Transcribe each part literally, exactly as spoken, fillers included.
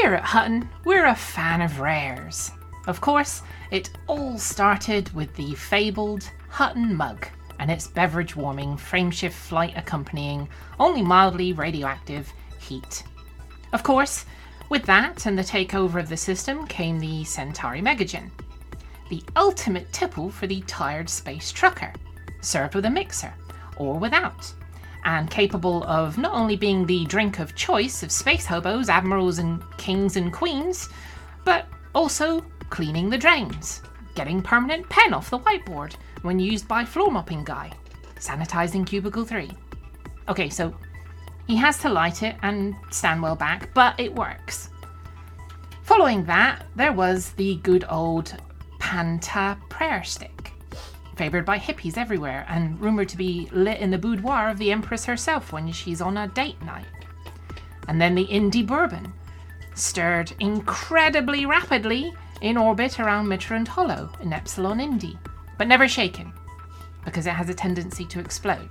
Here at Hutton, we're a fan of rares. Of course, it all started with the fabled Hutton mug and its beverage warming frameshift flight accompanying only mildly radioactive heat. Of course, with that and the takeover of the system came the Centauri Megagen, the ultimate tipple for the tired space trucker, served with a mixer, or without, and capable of not only being the drink of choice of space hobos, admirals and kings and queens, but also cleaning the drains, getting permanent pen off the whiteboard when used by floor mopping guy, sanitizing cubicle three. Okay, so he has to light it and stand well back, but it works. Following that, there was the good old Panta prayer stick, favoured by hippies everywhere and rumoured to be lit in the boudoir of the Empress herself when she's on a date night. And then the Indy Bourbon, stirred incredibly rapidly in orbit around Mitrand Hollow in Epsilon Indy, but never shaken, because it has a tendency to explode.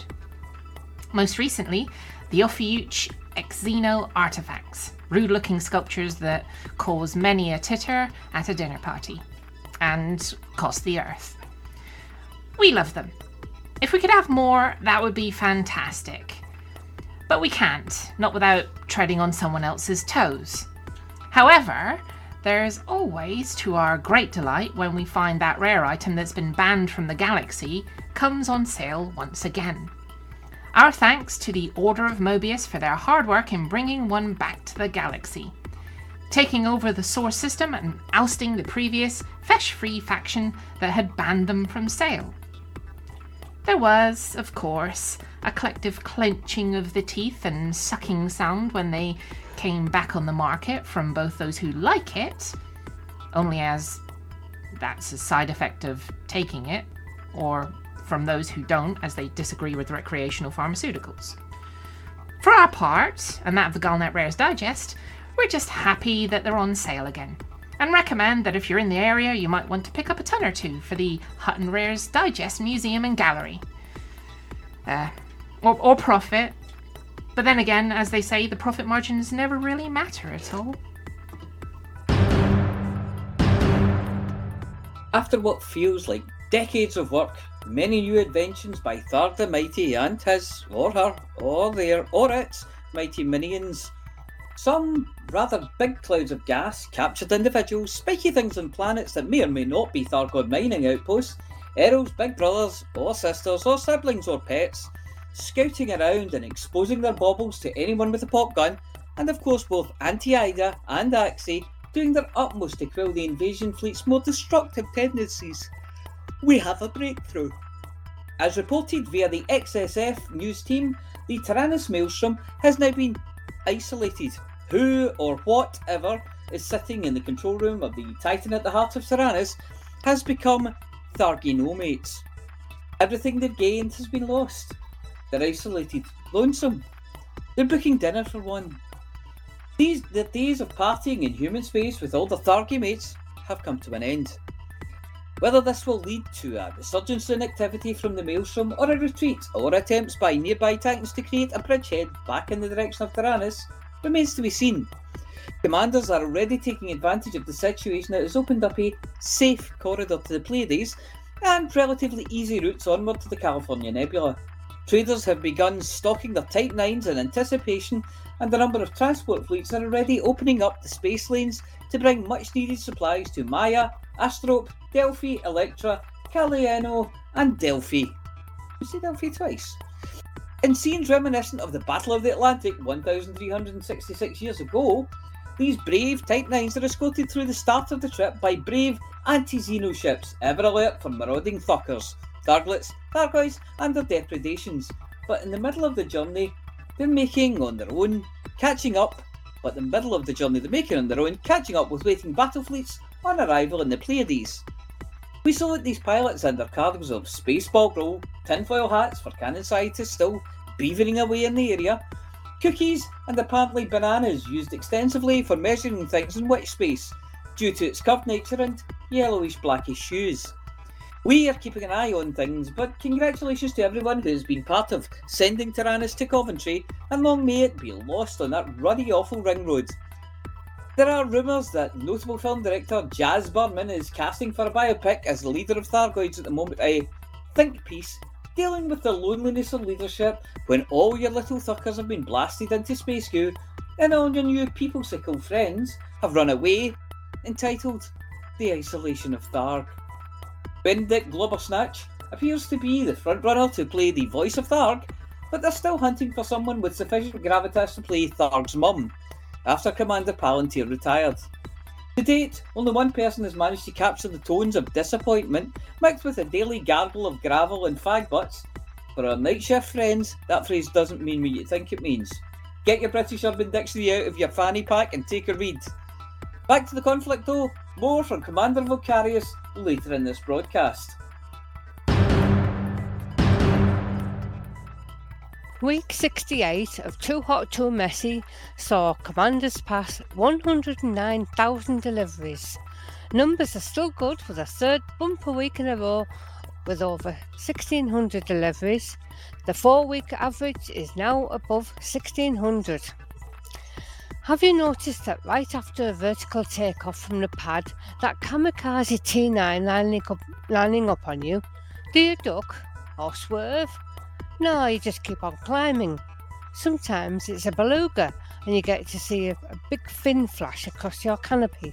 Most recently, the Ophiuch Exeno artifacts, rude-looking sculptures that cause many a titter at a dinner party, and cost the earth. We love them. If we could have more, that would be fantastic. But we can't, not without treading on someone else's toes. However, there's always, to our great delight, when we find that rare item that's been banned from the galaxy comes on sale once again. Our thanks to the Order of Mobius for their hard work in bringing one back to the galaxy, taking over the source system and ousting the previous Fesh-free faction that had banned them from sale. There was, of course, a collective clenching of the teeth and sucking sound when they came back on the market from both those who like it, only as that's a side effect of taking it, or from those who don't, as they disagree with recreational pharmaceuticals. For our part, and that of the Galnet Rares Digest, we're just happy that they're on sale again, and recommend that if you're in the area, you might want to pick up a ton or two for the Hutton Rares Digest Museum and Gallery. Uh, or, or profit. But then again, as they say, the profit margins never really matter at all. After what feels like decades of work, many new inventions by Thar the Mighty and his, or her, or their, or its mighty minions, some rather big clouds of gas, captured individuals, spiky things on planets that may or may not be Thargoid mining outposts, Errol's big brothers or sisters or siblings or pets, scouting around and exposing their baubles to anyone with a pop gun, and of course both Anti-Ida and Axie doing their utmost to quell the invasion fleet's more destructive tendencies. We have a breakthrough. As reported via the X S F news team, the Tyrannus Maelstrom has now been isolated. Who or whatever is sitting in the control room of the Titan at the heart of Tyrannus has become Tharginomates. Everything they've gained has been lost. They're isolated, lonesome. They're booking dinner for one. These the days of partying in human space with all the Thargimates have come to an end. Whether this will lead to a resurgence in activity from the Maelstrom or a retreat or attempts by nearby Titans to create a bridgehead back in the direction of Tyrannus remains to be seen. Commanders are already taking advantage of the situation that has opened up a safe corridor to the Pleiades and relatively easy routes onward to the California Nebula. Traders have begun stocking their Type nines in anticipation, and a number of transport fleets are already opening up the space lanes to bring much needed supplies to Maya, Astrope, Delphi, Electra, Calieno and Delphi. You say Delphi twice? In scenes reminiscent of the Battle of the Atlantic one thousand three hundred sixty-six years ago, these brave Type nines are escorted through the start of the trip by brave anti-Xeno ships, ever alert for marauding thuckers, Tharglets, Thargoids and their depredations. But in the middle of the journey, they're making on their own, catching up, but in the middle of the journey they're making on their own, catching up with waiting battle fleets on arrival in the Pleiades. We saw that these pilots and their cargoes of space bog roll, tinfoil hats for cannon scientists still beavering away in the area, cookies and apparently bananas used extensively for measuring things in witch space due to its curved nature and yellowish blackish hues. We are keeping an eye on things, but congratulations to everyone who has been part of sending Tyrannus to Coventry, and long may it be lost on that ruddy awful ring road. There are rumours that notable film director Jazz Berman is casting for a biopic as the leader of Thargoids at the moment, a think piece dealing with the loneliness of leadership when all your little thuckers have been blasted into space goo and all your new people-sickle friends have run away, entitled The Isolation of Tharg. Benedict Globbersnatch appears to be the frontrunner to play the voice of Tharg, but they're still hunting for someone with sufficient gravitas to play Tharg's mum, after Commander Palantir retired. To date, only one person has managed to capture the tones of disappointment mixed with a daily gargle of gravel and fag butts. For our night shift friends, that phrase doesn't mean what you think it means. Get your British Urban Dictionary out of your fanny pack and take a read. Back to the conflict though, more from Commander Vocarius later in this broadcast. Week sixty-eight of Too Hot Too Messy saw Commanders pass one hundred nine thousand deliveries. Numbers are still good for the third bumper week in a row with over sixteen hundred deliveries. The four-week average is now above sixteen hundred. Have you noticed that right after a vertical takeoff from the pad, that kamikaze T nine lining up, lining up on you? Do you duck or swerve? No, you just keep on climbing. Sometimes it's a beluga and you get to see a, a big fin flash across your canopy.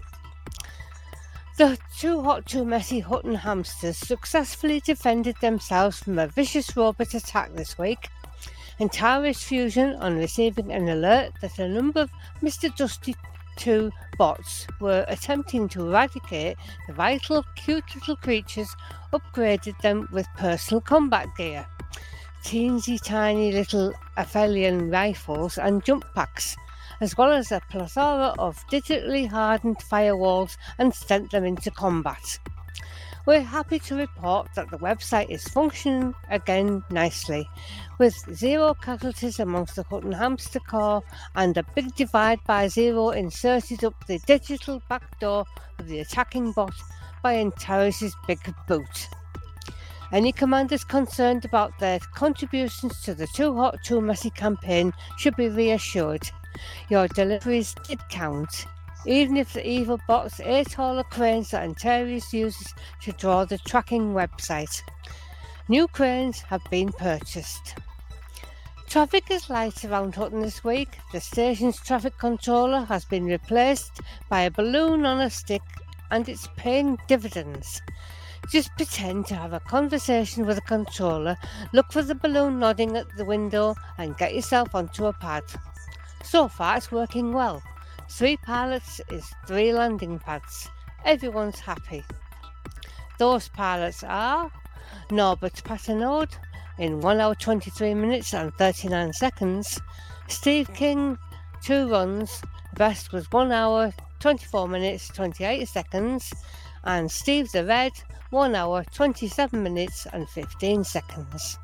The Too Hot Too Messy Hutton hamsters successfully defended themselves from a vicious robot attack this week. Antares Fusion, on receiving an alert that a number of Mister Dusty two bots were attempting to eradicate the vital, cute little creatures, upgraded them with personal combat gear. Teensy tiny little Aphelion rifles and jump packs, as well as a plethora of digitally hardened firewalls, and sent them into combat. We're happy to report that the website is functioning again nicely, with zero casualties amongst the Hutton hamster core and a big divide by zero inserted up the digital backdoor of the attacking bot by Antares' big boot. Any commanders concerned about their contributions to the Too Hot Too Messy campaign should be reassured. Your deliveries did count, even if the evil bots ate all the cranes that Antares uses to draw the tracking website. New cranes have been purchased. Traffic is light around Hutton this week. The station's traffic controller has been replaced by a balloon on a stick, and it's paying dividends. Just pretend to have a conversation with a controller, look for the balloon nodding at the window, and get yourself onto a pad. So far it's working well. Three pilots is three landing pads. Everyone's happy. Those pilots are Norbert Patternode in one hour twenty-three minutes and thirty-nine seconds. Steve King, two runs. The best was one hour twenty-four minutes twenty-eight seconds. And Steve the Red, one hour twenty-seven minutes and fifteen seconds.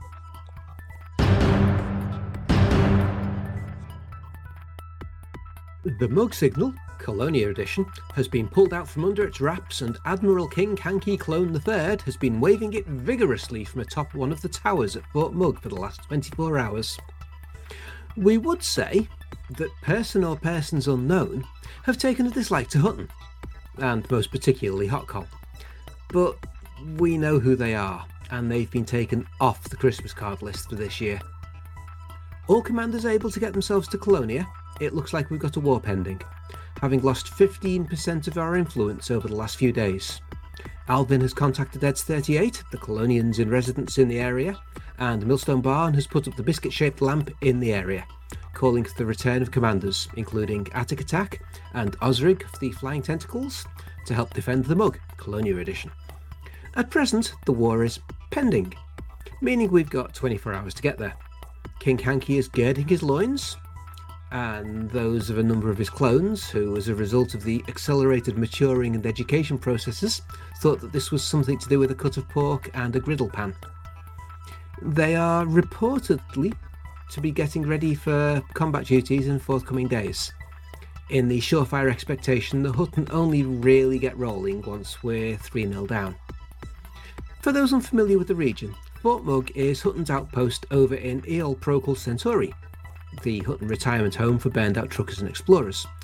The Mug Signal, Colonia Edition, has been pulled out from under its wraps, and Admiral King Hanky Clone the third has been waving it vigorously from atop one of the towers at Fort Mug for the last twenty-four hours. We would say that person or persons unknown have taken a dislike to Hutton, and most particularly Hotcol. But we know who they are, and they've been taken off the Christmas card list for this year. All commanders able to get themselves to Colonia, it looks like we've got a war pending, having lost fifteen percent of our influence over the last few days. Alvin has contacted Eds thirty-eight, the Colonians in residence in the area, and Millstone Barn has put up the biscuit-shaped lamp in the area, calling for the return of commanders, including Attic Attack and Osrig of the Flying Tentacles, to help defend the Mug, Colonia Edition. At present, the war is pending, meaning we've got twenty-four hours to get there. King Hanky is girding his loins, and those of a number of his clones, who, as a result of the accelerated maturing and education processes, thought that this was something to do with a cut of pork and a griddle pan. They are reportedly to be getting ready for combat duties in forthcoming days, in the surefire expectation that Hutton only really get rolling once we're three nil down. For those unfamiliar with the region, Fort Mug is Hutton's outpost over in Eol Procul Centauri, the Hutton retirement home for burned out truckers and explorers,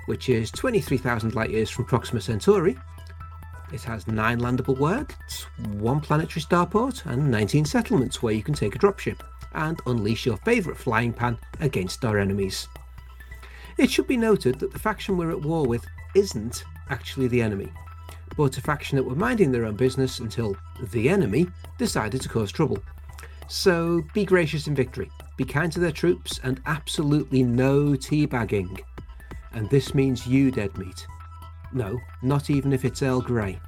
which is twenty-three thousand light years from Proxima Centauri. It has nine landable worlds, one planetary starport, and nineteen settlements where you can take a dropship and unleash your favourite flying pan against our enemies. It should be noted that the faction we're at war with isn't actually the enemy, but a faction that were minding their own business until the enemy decided to cause trouble. So be gracious in victory, be kind to their troops, and absolutely no teabagging. And this means you, dead meat. No, not even if it's Earl Grey.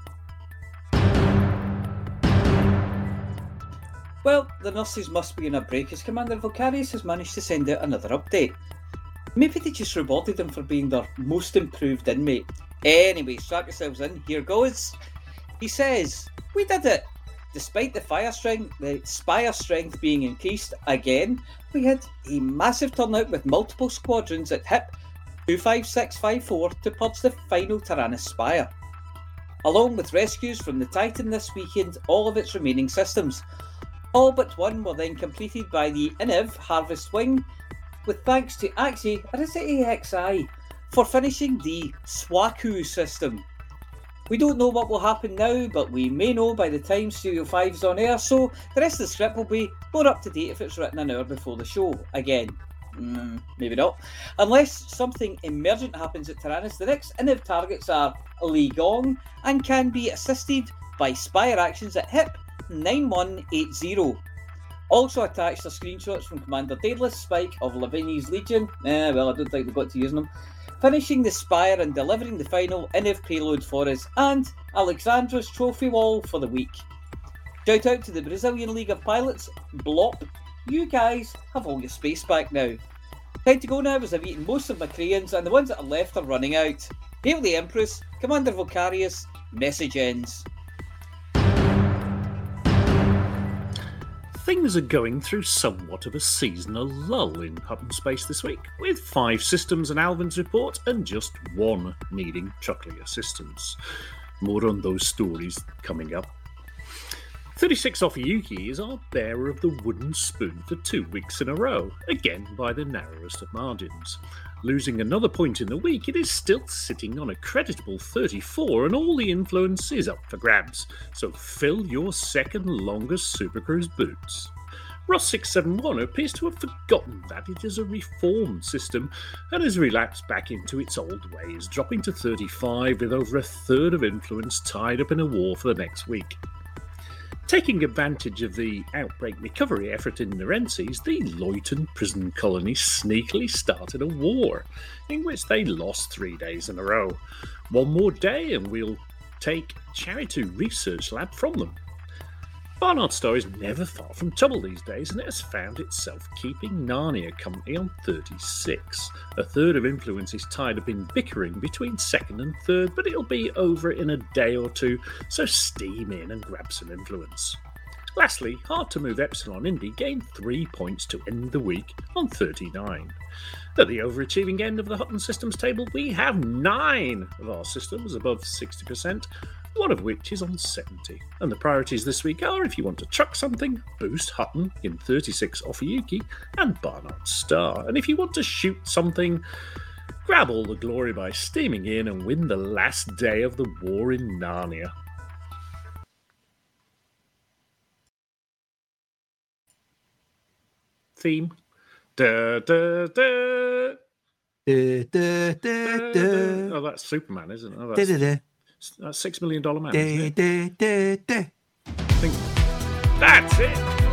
Well, the nurses must be on a break as Commander Vocarius has managed to send out another update. Maybe they just rewarded him for being their most improved inmate. Anyway, strap yourselves in, here goes. He says, "We did it! Despite the fire strength, the spire strength being increased again, we had a massive turnout with multiple squadrons at H I P two five six five four to purge the final Tyrannus Spire, along with rescues from the Titan this weekend, all of its remaining systems. All but one were then completed by the I N I V Harvest Wing, with thanks to Axi, or is it A X I, for finishing the Swaku system. We don't know what will happen now, but we may know by the time Studio five is on air, so the rest of the script will be more up to date if it's written an hour before the show. Again, mm, maybe not. Unless something emergent happens at Tyrannus, the next I N I V targets are Li Gong and can be assisted by Spire actions at H I P nine one eight zero. Also attached are screenshots from Commander Daedalus Spike of Lavinia's Legion. Eh, well, I don't think we got to use them. Finishing the Spire and delivering the final I N I V payload for us, and Alexandra's trophy wall for the week. Shout out to the Brazilian League of Pilots, Blop. You guys have all your space back now. Time to go now as I've eaten most of my crayons and the ones that are left are running out. Hail the Empress, Commander Vocarius, message ends. Things are going through somewhat of a seasonal lull in Hutton Space this week, with five systems and Alvin's report and just one needing truckling assistance. More on those stories coming up. thirty-six Ophiuchi is our bearer of the wooden spoon for two weeks in a row, again by the narrowest of margins. Losing another point in the week, it is still sitting on a creditable thirty-four, and all the influence is up for grabs, so fill your second longest Supercruise boots. Ross six seven one appears to have forgotten that it is a reformed system and has relapsed back into its old ways, dropping to thirty-five with over a third of influence tied up in a war for the next week. Taking advantage of the outbreak recovery effort in Nerences, the Luyten prison colony sneakily started a war, in which they lost three days in a row. One more day and we'll take Charitu Research Lab from them. Barnard Star is never far from trouble these days, and it has found itself keeping Narnia company on thirty-six. A third of influence is tied up in bickering between second and third, but it'll be over in a day or two, so steam in and grab some influence. Lastly, hard to move Epsilon Indy gained three points to end the week on thirty-nine. At the overachieving end of the Hutton Systems table, we have nine of our systems above sixty percent, one of which is on seventy. And the priorities this week are, if you want to truck something, boost Hutton in thirty-six Ophiuchi and Barnard Star. And if you want to shoot something, grab all the glory by steaming in and win the last day of the war in Narnia. Theme. Da, da, da. Da, da, da, da. Oh, that's Superman, isn't it? Oh, that's, Da, da, da. that's Six Million Dollar Man. Da, Isn't it? da, da, da. I think that's it.